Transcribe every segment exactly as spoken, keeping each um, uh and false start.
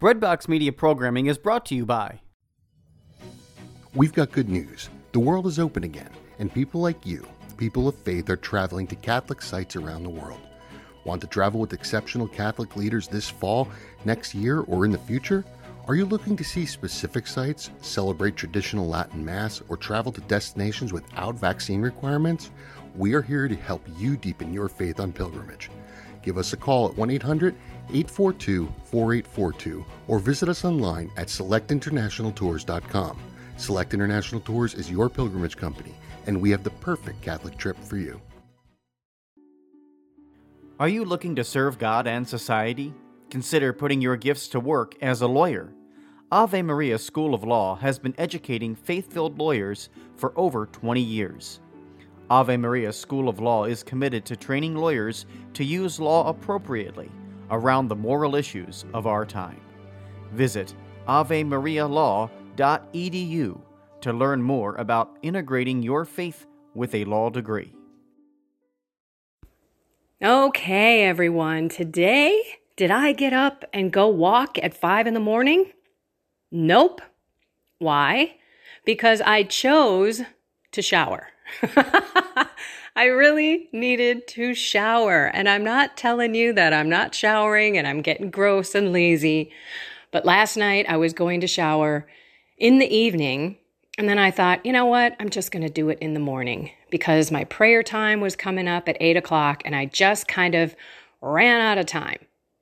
Breadbox Media Programming is brought to you by... We've got good news. The world is open again, and people like you, people of faith, are traveling to Catholic sites around the world. Want to travel with exceptional Catholic leaders this fall, next year, or in the future? Are you looking to see specific sites, celebrate traditional Latin Mass, or travel to destinations without vaccine requirements? We are here to help you deepen your faith on pilgrimage. Give us a call at one eight hundred, eight four two, four eight four two or visit us online at select international tours dot com. Select International Tours is your pilgrimage company, and we have the perfect Catholic trip for you. Are you looking to serve God and society? Consider putting your gifts to work as a lawyer. Ave Maria School of Law has been educating faith-filled lawyers for over twenty years. Ave Maria School of Law is committed to training lawyers to use law appropriately around the moral issues of our time. Visit ave maria law dot e d u to learn more about integrating your faith with a law degree. Okay, everyone. Today, did I get up and go walk at five in the morning? Nope. Why? Because I chose to shower. I really needed to shower, and I'm not telling you that I'm not showering and I'm getting gross and lazy, but last night I was going to shower in the evening, and then I thought, you know what, I'm just going to do it in the morning because my prayer time was coming up at eight o'clock and I just kind of ran out of time.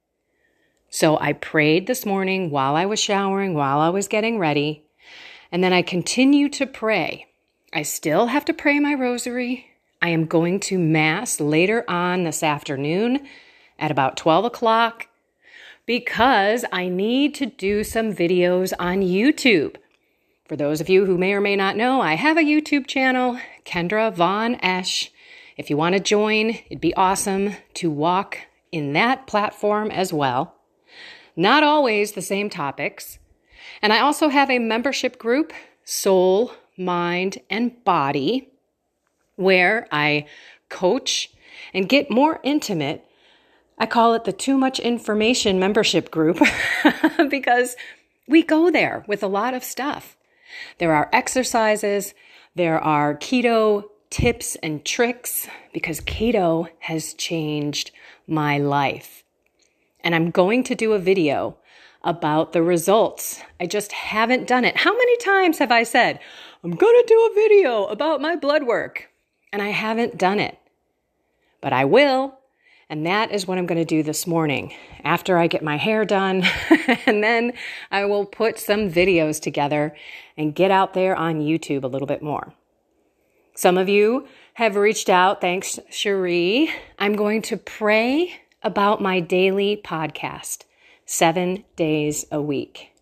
So I prayed this morning while I was showering, while I was getting ready, and then I continued to pray. I still have to pray my rosary. I am going to Mass later on this afternoon at about twelve o'clock because I need to do some videos on YouTube. For those of you who may or may not know, I have a YouTube channel, Kendra Von Esch. If you want to join, it'd be awesome to walk in that platform as well. Not always the same topics. And I also have a membership group, Soul, Mind, and Body, where I coach and get more intimate. I call it the Too Much Information Membership Group because we go there with a lot of stuff. There are exercises, there are keto tips and tricks because keto has changed my life. And I'm going to do a video about the results. I just haven't done it. How many times have I said, I'm going to do a video about my blood work? And I haven't done it. But I will. And that is what I'm going to do this morning after I get my hair done. And then I will put some videos together and get out there on YouTube a little bit more. Some of you have reached out. Thanks, Cherie. I'm going to pray about my daily podcast, seven days a week.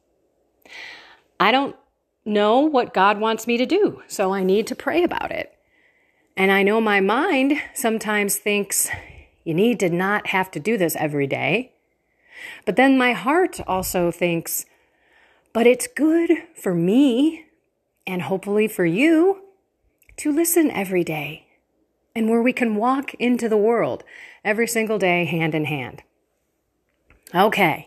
I don't know what God wants me to do, so I need to pray about it. And I know my mind sometimes thinks, you need to not have to do this every day. But then my heart also thinks, but it's good for me and hopefully for you to listen every day and where we can walk into the world every single day hand in hand. Okay.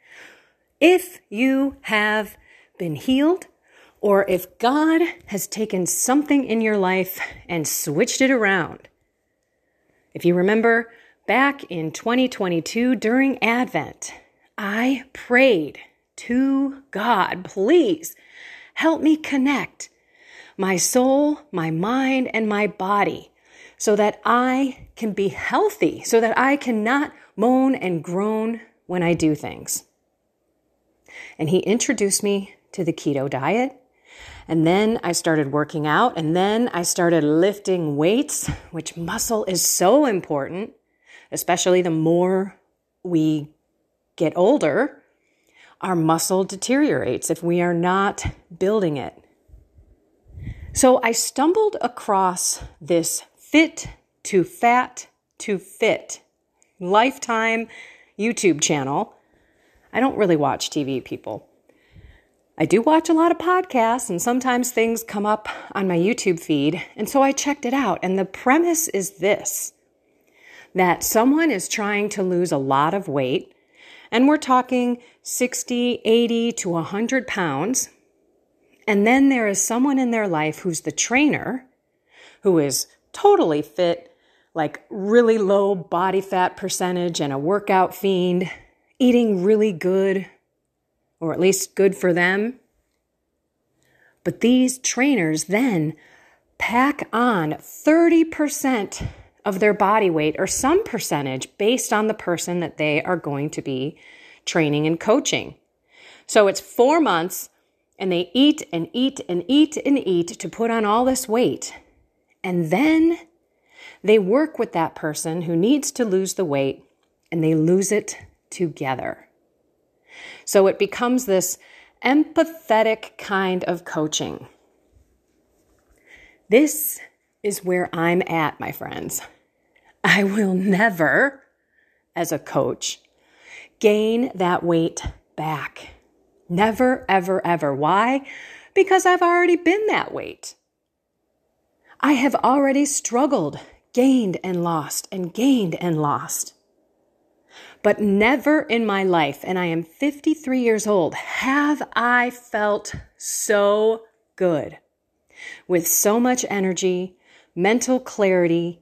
If you have been healed, or if God has taken something in your life and switched it around. If you remember, back in twenty twenty-two during Advent, I prayed to God, please help me connect my soul, my mind, and my body so that I can be healthy, so that I cannot moan and groan when I do things. And he introduced me to the keto diet. And then I started working out, and then I started lifting weights, which muscle is so important, especially the more we get older, our muscle deteriorates if we are not building it. So I stumbled across this Fit to Fat to Fit Lifetime YouTube channel. I don't really watch T V, people. I do watch a lot of podcasts, and sometimes things come up on my YouTube feed, and so I checked it out. And the premise is this, that someone is trying to lose a lot of weight, And we're talking sixty, eighty to one hundred pounds. And then there is someone in their life who's the trainer, who is totally fit, like really low body fat percentage and a workout fiend, eating really good, or at least good for them. But these trainers then pack on thirty percent of their body weight or some percentage based on the person that they are going to be training and coaching. So it's four months and they eat and eat and eat and eat to put on all this weight. And then they work with that person who needs to lose the weight and they lose it together. So it becomes this empathetic kind of coaching. This is where I'm at, my friends. I will never, as a coach, gain that weight back. Never, ever, ever. Why? Because I've already been that weight. I have already struggled, gained and lost, and gained and lost. But never in my life, and I am fifty-three years old, have I felt so good, with so much energy, mental clarity,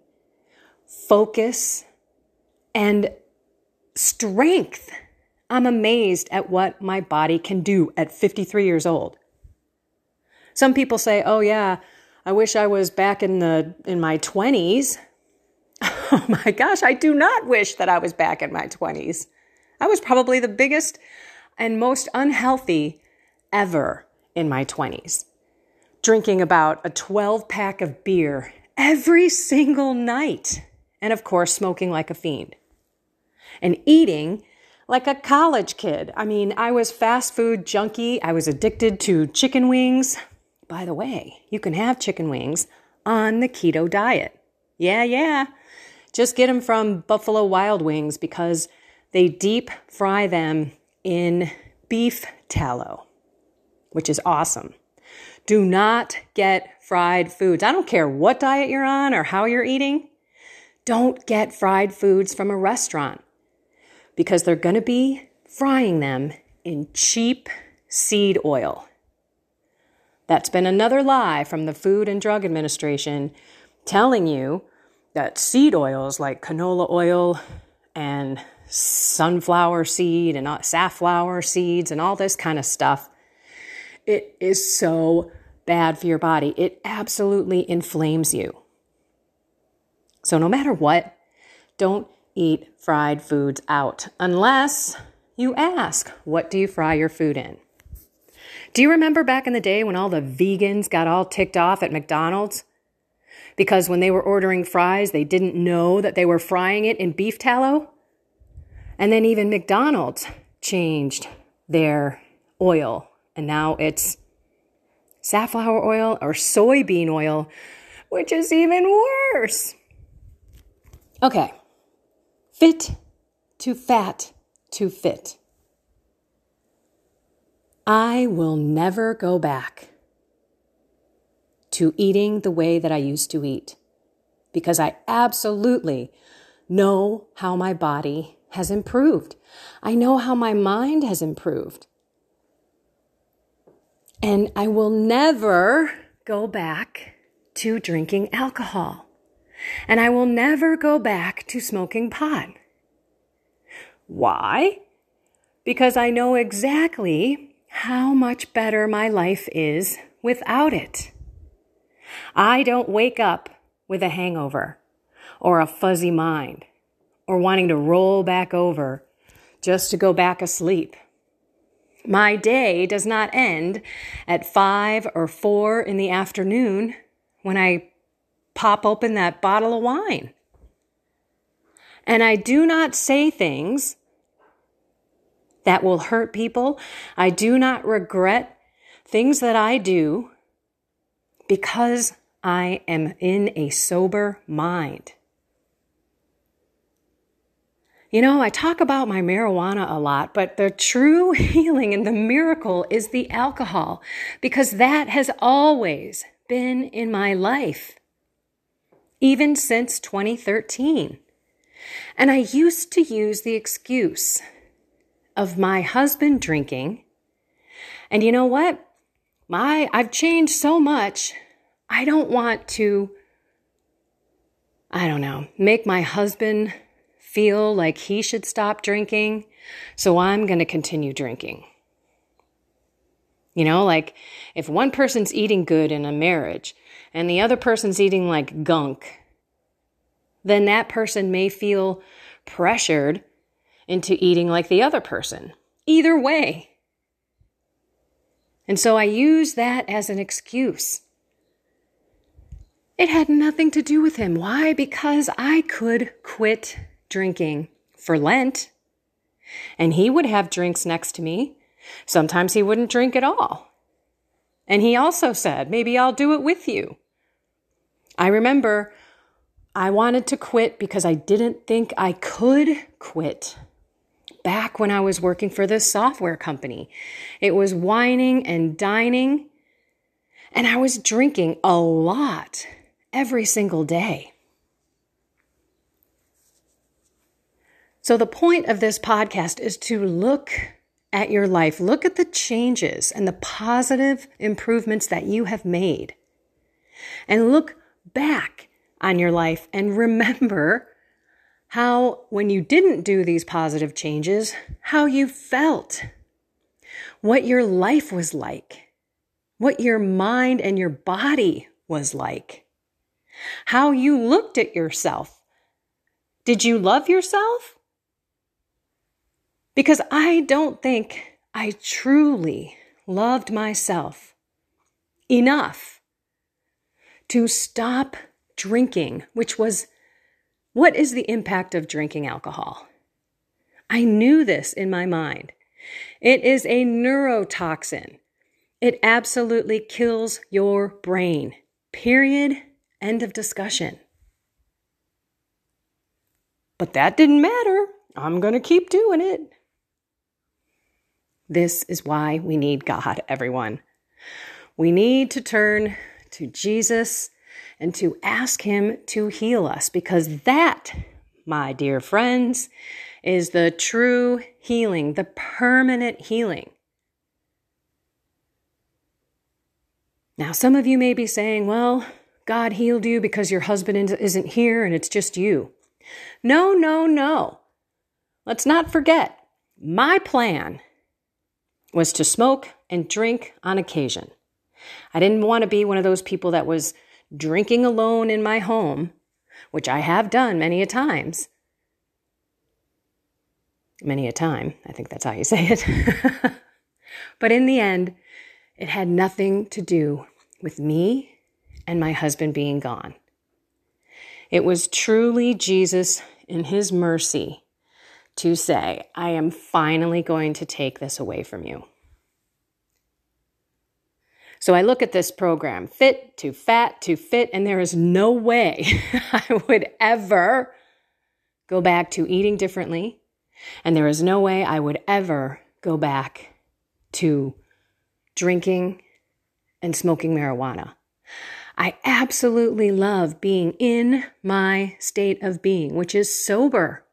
focus, and strength. I'm amazed at what my body can do at fifty-three years old. Some people say, oh yeah, I wish I was back in the in my twenties. Oh my gosh, I do not wish that I was back in my twenties. I was probably the biggest and most unhealthy ever in my twenties. Drinking about a twelve pack of beer every single night. And of course, smoking like a fiend. And eating like a college kid. I mean, I was fast food junkie. I was addicted to chicken wings. By the way, you can have chicken wings on the keto diet. Yeah, yeah. Just get them from Buffalo Wild Wings because they deep fry them in beef tallow, which is awesome. Do not get fried foods. I don't care what diet you're on or how you're eating. Don't get fried foods from a restaurant because they're going to be frying them in cheap seed oil. That's been another lie from the Food and Drug Administration telling you that seed oils like canola oil and sunflower seed and safflower seeds and all this kind of stuff, it is so bad for your body. It absolutely inflames you. So no matter what, don't eat fried foods out unless you ask, what do you fry your food in? Do you remember back in the day when all the vegans got all ticked off at McDonald's? Because when they were ordering fries, they didn't know that they were frying it in beef tallow? And then even McDonald's changed their oil. And now it's safflower oil or soybean oil, which is even worse. Okay. Fit to fat to fit. I will never go back to eating the way that I used to eat because I absolutely know how my body has improved. I know how my mind has improved. And I will never go back to drinking alcohol. And I will never go back to smoking pot. Why? Because I know exactly how much better my life is without it. I don't wake up with a hangover or a fuzzy mind or wanting to roll back over just to go back asleep. My day does not end at five or four in the afternoon when I pop open that bottle of wine. And I do not say things that will hurt people. I do not regret things that I do because I am in a sober mind. You know, I talk about my marijuana a lot, but the true healing and the miracle is the alcohol, because that has always been in my life, even since twenty thirteen. And I used to use the excuse, of my husband drinking. And you know what? My I've changed so much. I don't want to, I don't know, make my husband feel like he should stop drinking. So I'm going to continue drinking. You know, like if one person's eating good in a marriage and the other person's eating like gunk, then that person may feel pressured into eating like the other person. Either way. And so I use that as an excuse. It had nothing to do with him. Why? Because I could quit drinking for Lent. And he would have drinks next to me. Sometimes he wouldn't drink at all. And he also said, maybe I'll do it with you. I remember I wanted to quit because I didn't think I could quit. Back when I was working for this software company, it was whining and dining, and I was drinking a lot every single day. So the point of this podcast is to look at your life, look at the changes and the positive improvements that you have made, and look back on your life and remember how, when you didn't do these positive changes, how you felt, what your life was like, what your mind and your body was like, how you looked at yourself. Did you love yourself? Because I don't think I truly loved myself enough to stop drinking, which was, what is the impact of drinking alcohol? I knew this in my mind. It is a neurotoxin. It absolutely kills your brain. Period. End of discussion. But that didn't matter. I'm going to keep doing it. This is why we need God, everyone. We need to turn to Jesus and to ask him to heal us, because that, my dear friends, is the true healing, the permanent healing. Now, some of you may be saying, well, God healed you because your husband isn't here and it's just you. No, no, no. Let's not forget, my plan was to smoke and drink on occasion. I didn't want to be one of those people that was drinking alone in my home, which I have done many a times. Many a time, I think that's how you say it. But in the end, it had nothing to do with me and my husband being gone. It was truly Jesus in his mercy to say, I am finally going to take this away from you. So I look at this program, Fit to Fat to Fit, and there is no way I would ever go back to eating differently. And there is no way I would ever go back to drinking and smoking marijuana. I absolutely love being in my state of being, which is sober.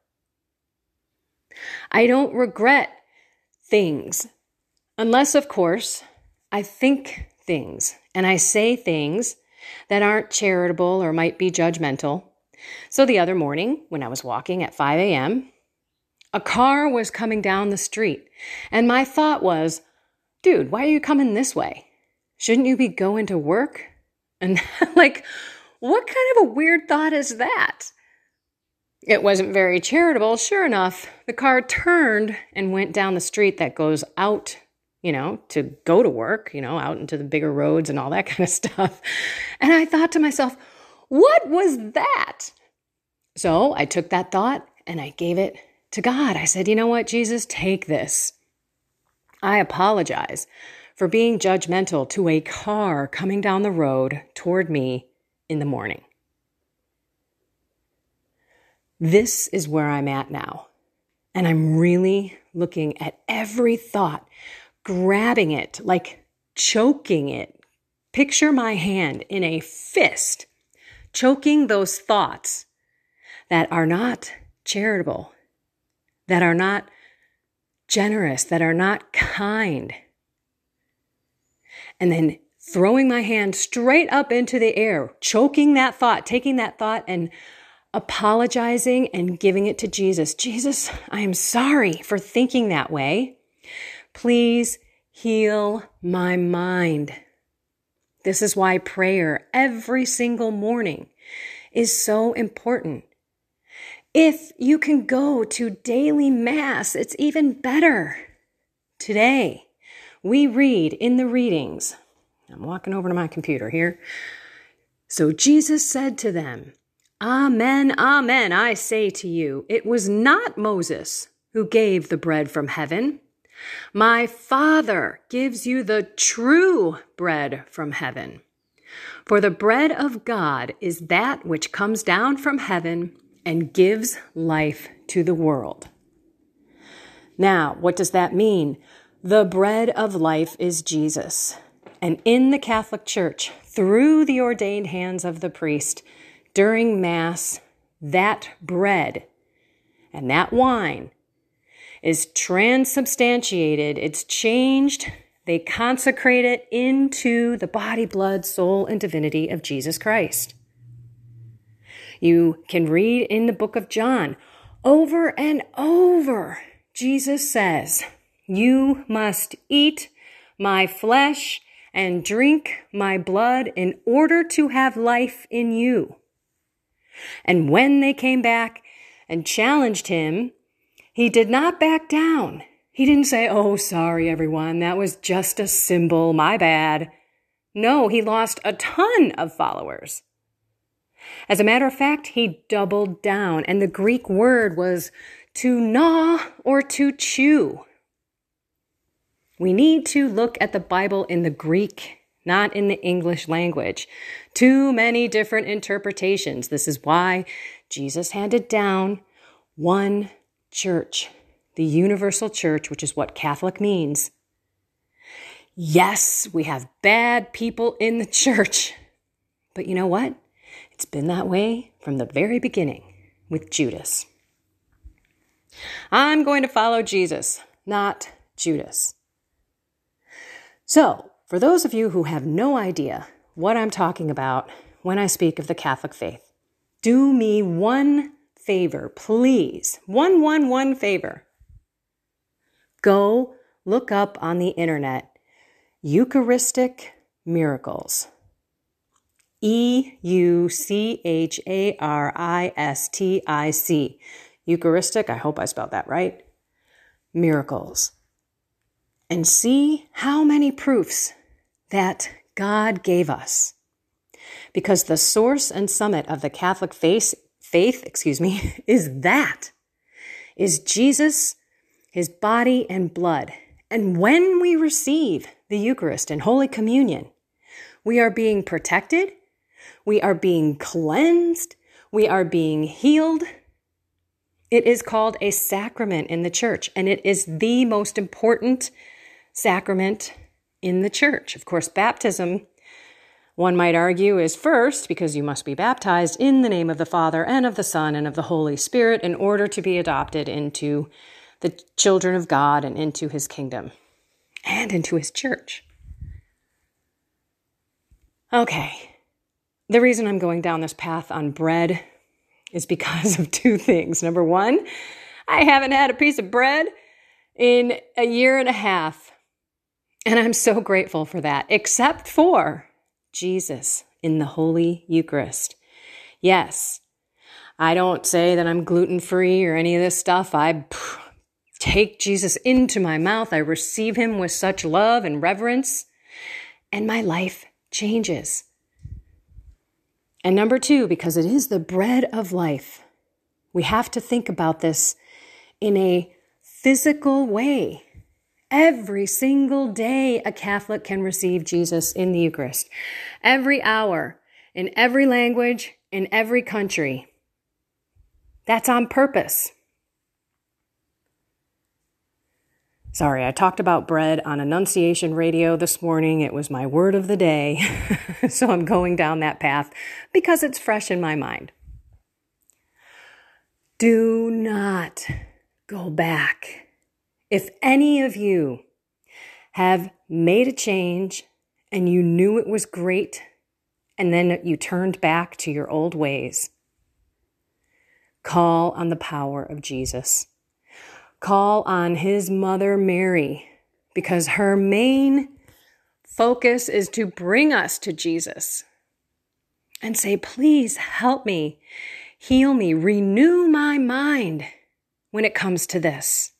I don't regret things, unless, of course, I think things and I say things that aren't charitable or might be judgmental. So the other morning, when I was walking at five a.m., a car was coming down the street, and my thought was, dude, why are you coming this way? Shouldn't you be going to work? And like, what kind of a weird thought is that? It wasn't very charitable. Sure enough, the car turned and went down the street that goes out, you know, to go to work, you know, out into the bigger roads and all that kind of stuff. And I thought to myself, what was that? So I took that thought and I gave it to God. I said, you know what, Jesus, take this. I apologize for being judgmental to a car coming down the road toward me in the morning. This is where I'm at now. And I'm really looking at every thought, grabbing it, like choking it. Picture my hand in a fist, choking those thoughts that are not charitable, that are not generous, that are not kind. And then throwing my hand straight up into the air, choking that thought, taking that thought and apologizing and giving it to Jesus. Jesus, I am sorry for thinking that way. Please heal my mind. This is why prayer every single morning is so important. If you can go to daily mass, it's even better. Today, we read in the readings. I'm walking over to my computer here. So Jesus said to them, Amen, amen, I say to you, it was not Moses who gave the bread from heaven. My Father gives you the true bread from heaven. For the bread of God is that which comes down from heaven and gives life to the world. Now, what does that mean? The bread of life is Jesus. And in the Catholic Church, through the ordained hands of the priest, during Mass, that bread and that wine is transubstantiated. It's changed. They consecrate it into the body, blood, soul, and divinity of Jesus Christ. You can read in the book of John, over and over, Jesus says, you must eat my flesh and drink my blood in order to have life in you. And when they came back and challenged him, he did not back down. He didn't say, oh, sorry, everyone, that was just a symbol, my bad. No, he lost a ton of followers. As a matter of fact, he doubled down, and the Greek word was to gnaw or to chew. We need to look at the Bible in the Greek, not in the English language. Too many different interpretations. This is why Jesus handed down one church, the universal church, which is what Catholic means. Yes, we have bad people in the church, but you know what? It's been that way from the very beginning with Judas. I'm going to follow Jesus, not Judas. So, for those of you who have no idea what I'm talking about when I speak of the Catholic faith, do me one favor, please. One, one, one favor. Go look up on the internet Eucharistic miracles. E U C H A R I S T I C. Eucharistic, I hope I spelled that right. Miracles. And see how many proofs that God gave us. Because the source and summit of the Catholic faith, faith, excuse me, is that. Is Jesus, his body and blood. And when we receive the Eucharist and Holy Communion, we are being protected. We are being cleansed. We are being healed. It is called a sacrament in the church, and it is the most important sacrament in the church. Of course, baptism, one might argue, is first because you must be baptized in the name of the Father and of the Son and of the Holy Spirit in order to be adopted into the children of God and into his kingdom and into his church. Okay. The reason I'm going down this path on bread is because of two things. Number one, I haven't had a piece of bread in a year and a half. And I'm so grateful for that, except for Jesus in the Holy Eucharist. Yes, I don't say that I'm gluten-free or any of this stuff. I pff, take Jesus into my mouth. I receive him with such love and reverence, and my life changes. And number two, because it is the bread of life, we have to think about this in a physical way. Every single day, a Catholic can receive Jesus in the Eucharist. Every hour, in every language, in every country. That's on purpose. Sorry, I talked about bread on Annunciation Radio this morning. It was my word of the day. So I'm going down that path because it's fresh in my mind. Do not go back If any of you have made a change and you knew it was great, and then you turned back to your old ways, call on the power of Jesus. Call on his mother, Mary, because her main focus is to bring us to Jesus. And say, please help me, heal me, renew my mind when it comes to this.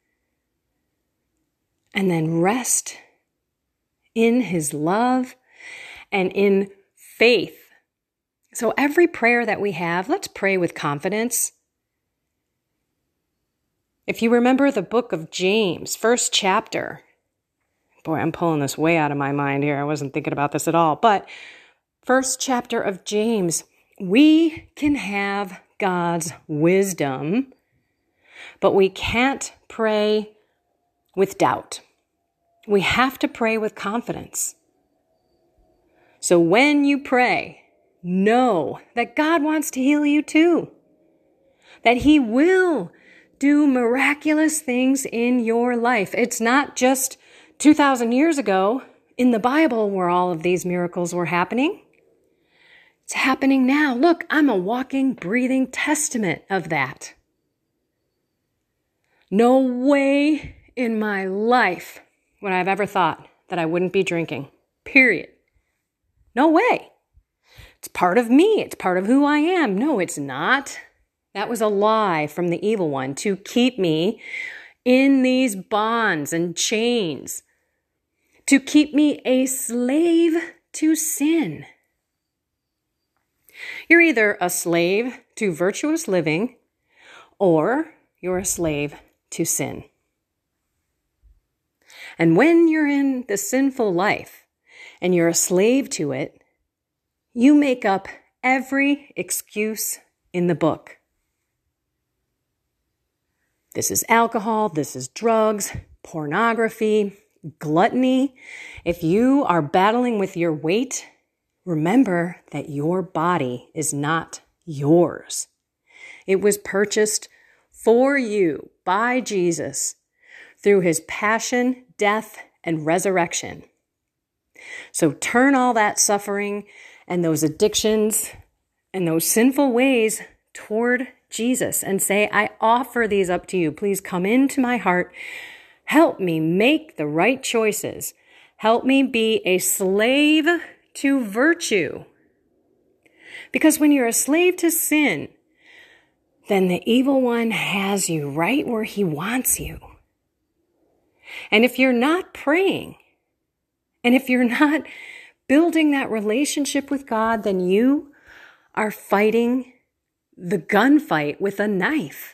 And then rest in his love and in faith. So every prayer that we have, let's pray with confidence. If you remember the book of James, first chapter, boy, I'm pulling this way out of my mind here. I wasn't thinking about this at all. But first chapter of James, we can have God's wisdom, but we can't pray with doubt. We have to pray with confidence. So when you pray, know that God wants to heal you too. That he will do miraculous things in your life. It's not just two thousand years ago in the Bible where all of these miracles were happening. It's happening now. Look, I'm a walking, breathing testament of that. No way in my life would I have ever thought that I wouldn't be drinking. Period. No way. It's part of me. It's part of who I am. No, it's not. That was a lie from the evil one to keep me in these bonds and chains, to keep me a slave to sin. You're either a slave to virtuous living or you're a slave to sin. And when you're in the sinful life and you're a slave to it, you make up every excuse in the book. This is alcohol, this is drugs, pornography, gluttony. If you are battling with your weight, remember that your body is not yours. It was purchased for you by Jesus through his passion, death, and resurrection. So turn all that suffering and those addictions and those sinful ways toward Jesus and say, I offer these up to you. Please come into my heart. Help me make the right choices. Help me be a slave to virtue. Because when you're a slave to sin, then the evil one has you right where he wants you. And if you're not praying, and if you're not building that relationship with God, then you are fighting the gunfight with a knife.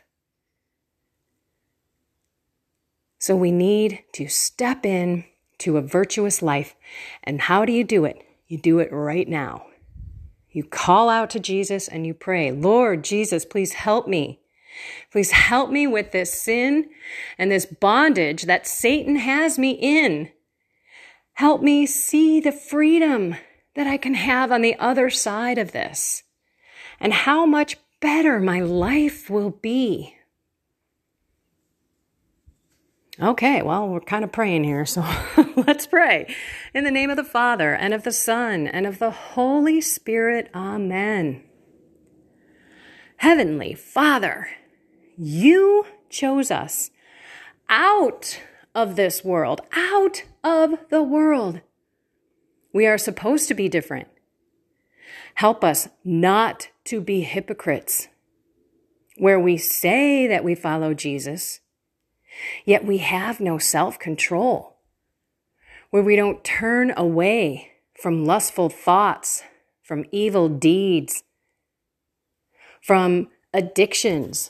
So we need to step in to a virtuous life. And how do you do it? You do it right now. You call out to Jesus and you pray, Lord Jesus, please help me. Please help me with this sin and this bondage that Satan has me in. Help me see the freedom that I can have on the other side of this and how much better my life will be. Okay, well, we're kind of praying here, so let's pray. In the name of the Father, and of the Son, and of the Holy Spirit, amen. Heavenly Father, you chose us out of this world, out of the world. We are supposed to be different. Help us not to be hypocrites, where we say that we follow Jesus, yet we have no self-control, where we don't turn away from lustful thoughts, from evil deeds, from addictions,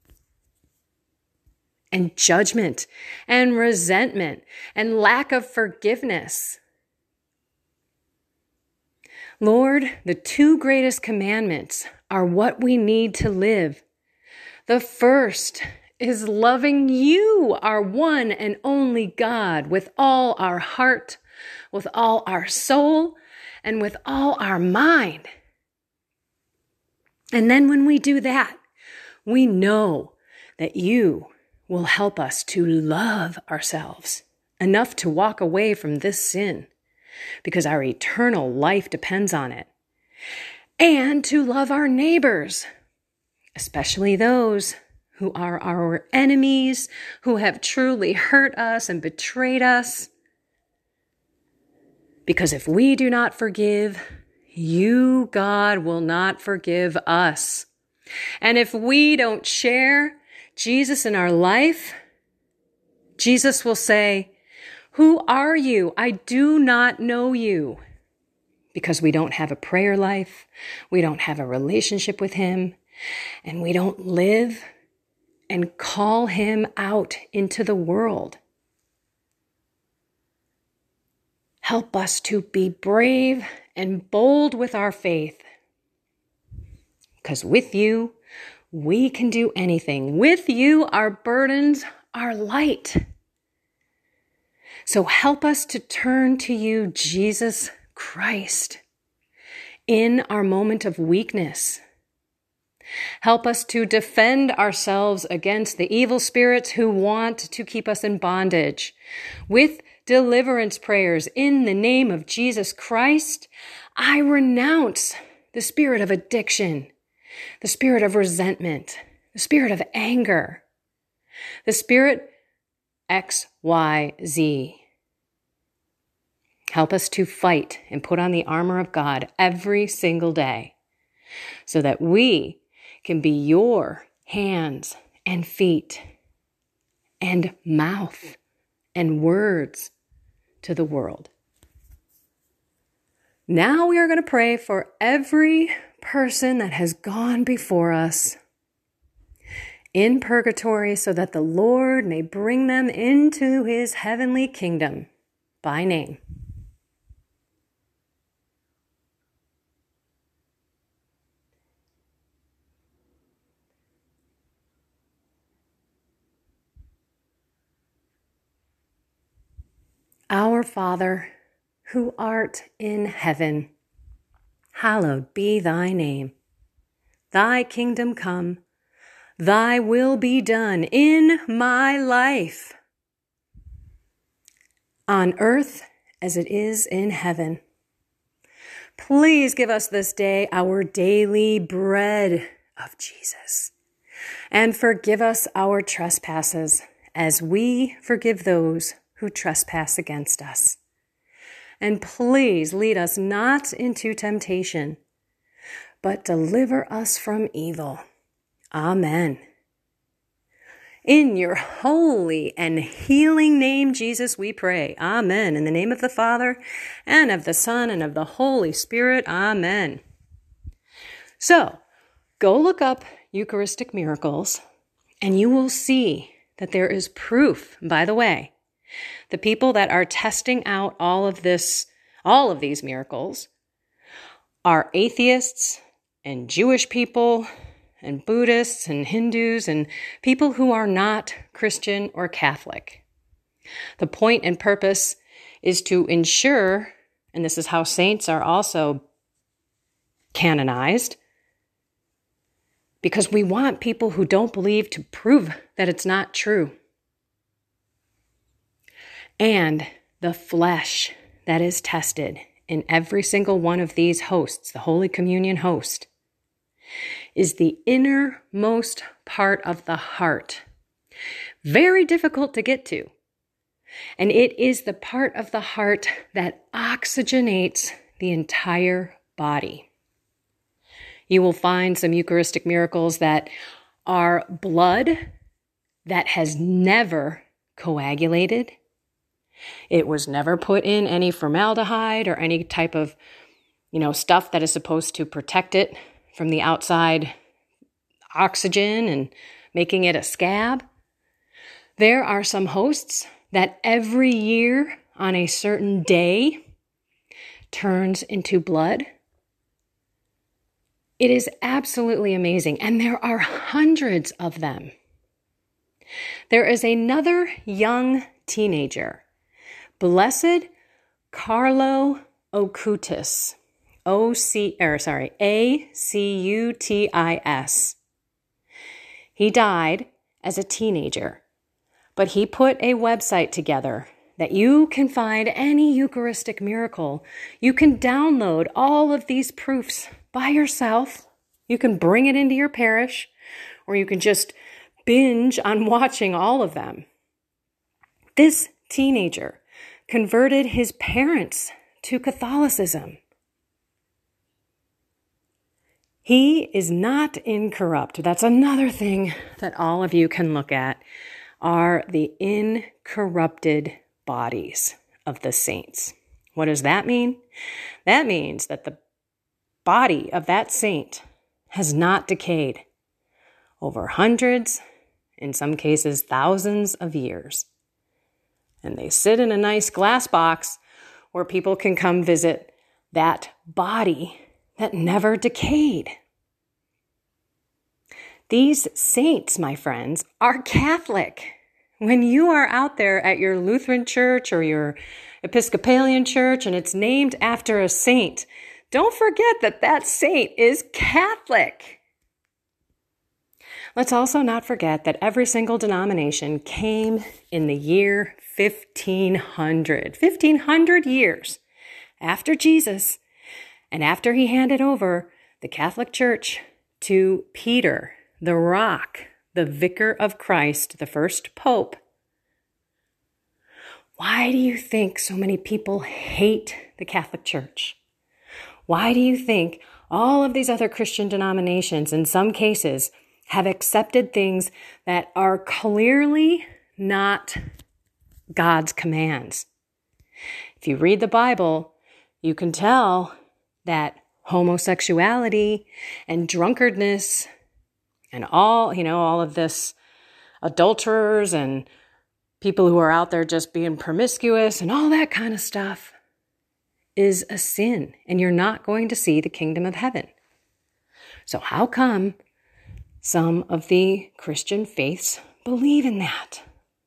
and judgment, and resentment, and lack of forgiveness. Lord, the two greatest commandments are what we need to live. The first is loving you, our one and only God, with all our heart, with all our soul, and with all our mind. And then when we do that, we know that you will help us to love ourselves enough to walk away from this sin, because our eternal life depends on it, and to love our neighbors, especially those who are our enemies, who have truly hurt us and betrayed us. Because if we do not forgive, you, God, will not forgive us. And if we don't share Jesus in our life, Jesus will say, "Who are you? I do not know you." Because we don't have a prayer life, we don't have a relationship with him, and we don't live and call him out into the world. Help us to be brave and bold with our faith. Because with you, we can do anything. With you, our burdens are light. So help us to turn to you, Jesus Christ, in our moment of weakness. Help us to defend ourselves against the evil spirits who want to keep us in bondage. With deliverance prayers in the name of Jesus Christ, I renounce the spirit of addiction, the spirit of resentment, the spirit of anger, the spirit X Y Z. Help us to fight and put on the armor of God every single day so that we can be your hands and feet and mouth and words to the world. Now we are going to pray for every person that has gone before us in purgatory so that the Lord may bring them into his heavenly kingdom by name. Our Father, who art in heaven, hallowed be thy name. Thy kingdom come, thy will be done in my life, on earth as it is in heaven. Please give us this day our daily bread of Jesus, and forgive us our trespasses as we forgive those who trespass against us. And please lead us not into temptation, but deliver us from evil. Amen. In your holy and healing name, Jesus, we pray. Amen. In the name of the Father, and of the Son, and of the Holy Spirit. Amen. So, go look up Eucharistic miracles, and you will see that there is proof, by the way. The people that are testing out all of this, all of these miracles, are atheists and Jewish people and Buddhists and Hindus and people who are not Christian or Catholic. The point and purpose is to ensure, and this is how saints are also canonized, because we want people who don't believe to prove that it's not true. And the flesh that is tested in every single one of these hosts, the Holy Communion host, is the innermost part of the heart. Very difficult to get to. And it is the part of the heart that oxygenates the entire body. You will find some Eucharistic miracles that are blood that has never coagulated. It was never put in any formaldehyde or any type of, you know, stuff that is supposed to protect it from the outside oxygen and making it a scab. There are some hosts that every year on a certain day turns into blood. It is absolutely amazing, and there are hundreds of them. There is another young teenager, Blessed Carlo Acutis, O C, or sorry, A C U T I S. He died as a teenager But he put a website together that you can find any Eucharistic miracle. You can download all of these proofs by yourself. You can bring it into your parish, or you can just binge on watching all of them. This teenager converted his parents to Catholicism. He is not incorrupt. That's another thing that all of you can look at, are the incorrupted bodies of the saints. What does that mean? That means that the body of that saint has not decayed over hundreds, in some cases thousands of years. And they sit in a nice glass box where people can come visit that body that never decayed. These saints, my friends, are Catholic. When you are out there at your Lutheran church or your Episcopalian church and it's named after a saint, don't forget that that saint is Catholic. Let's also not forget that every single denomination came in the year fifteen hundred. fifteen hundred years after Jesus, and after he handed over the Catholic Church to Peter, the Rock, the Vicar of Christ, the first Pope. Why do you think so many people hate the Catholic Church? Why do you think all of these other Christian denominations, in some cases, have accepted things that are clearly not God's commands? If you read the Bible, you can tell that homosexuality and drunkardness and all, you know, all of this adulterers and people who are out there just being promiscuous and all that kind of stuff is a sin, and you're not going to see the kingdom of heaven. So how come some of the Christian faiths believe in that?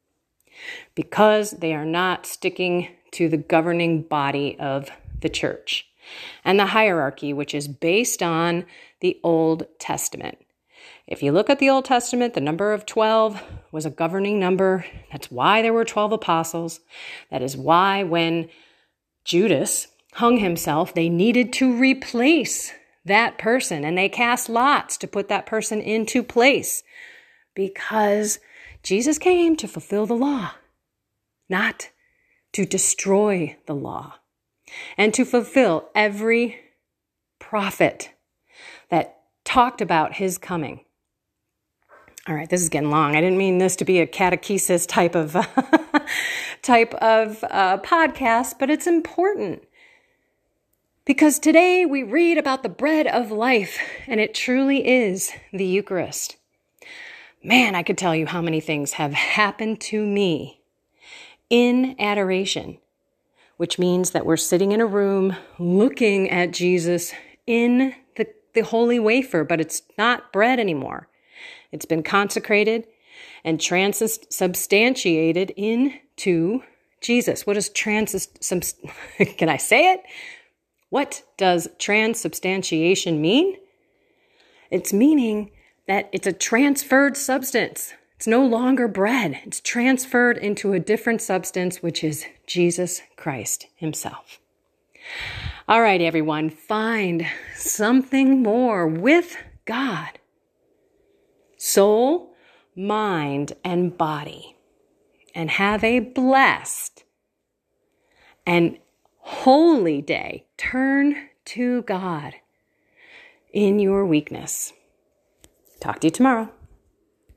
Because they are not sticking to the governing body of the church and the hierarchy, which is based on the Old Testament. If you look at the Old Testament, the number of twelve was a governing number. That's why there were twelve apostles. That is why when Judas hung himself, they needed to replace that person, and they cast lots to put that person into place, because Jesus came to fulfill the law, not to destroy the law, and to fulfill every prophet that talked about his coming. All right, this is getting long. I didn't mean this to be a catechesis type of type of uh, podcast, but it's important. Because today we read about the bread of life, and it truly is the Eucharist. Man, I could tell you how many things have happened to me in adoration, which means that we're sitting in a room looking at Jesus in the, the holy wafer, but it's not bread anymore. It's been consecrated and transubstantiated into Jesus. What does trans... Can I say it? What does transubstantiation mean? It's meaning that it's a transferred substance. It's no longer bread. It's transferred into a different substance, which is Jesus Christ himself. All right, everyone, find something more with God. Soul, mind, and body. And have a blessed and holy day. Turn to God in your weakness. Talk to you tomorrow.